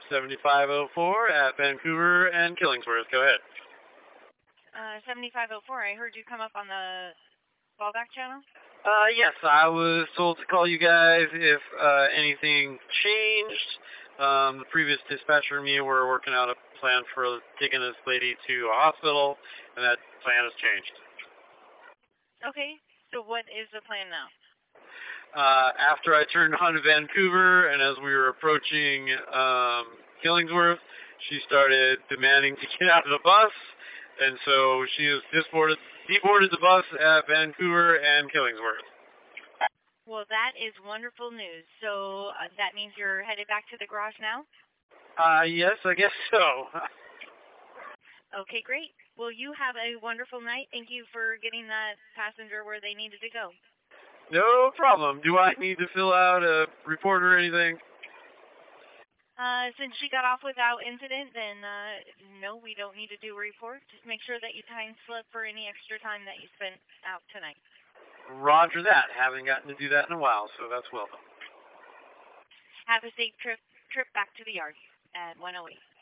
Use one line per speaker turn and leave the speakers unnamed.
7504 at Vancouver and Killingsworth. Go ahead.
7504, I heard you come up on the fallback channel?
Yes, I was told to call you guys if anything changed. The previous dispatcher and me were working out a plan for taking this lady to a hospital, and that plan has changed.
Okay, so what is the plan now?
After I turned on to Vancouver, and as we were approaching Killingsworth, she started demanding to get out of the bus, and so she has deboarded the bus at Vancouver and Killingsworth.
Well, that is wonderful news. So that means you're headed back to the garage now?
Yes, I guess so.
Okay, great. Well, you have a wonderful night. Thank you for getting that passenger where they needed to go.
No problem. Do I need to fill out a report or anything?
Since she got off without incident, then no, we don't need to do a report. Just make sure that you time slip for any extra time that you spent out tonight.
Roger that. Haven't gotten to do that in a while, so that's welcome.
Have a safe trip back to the yard at 108.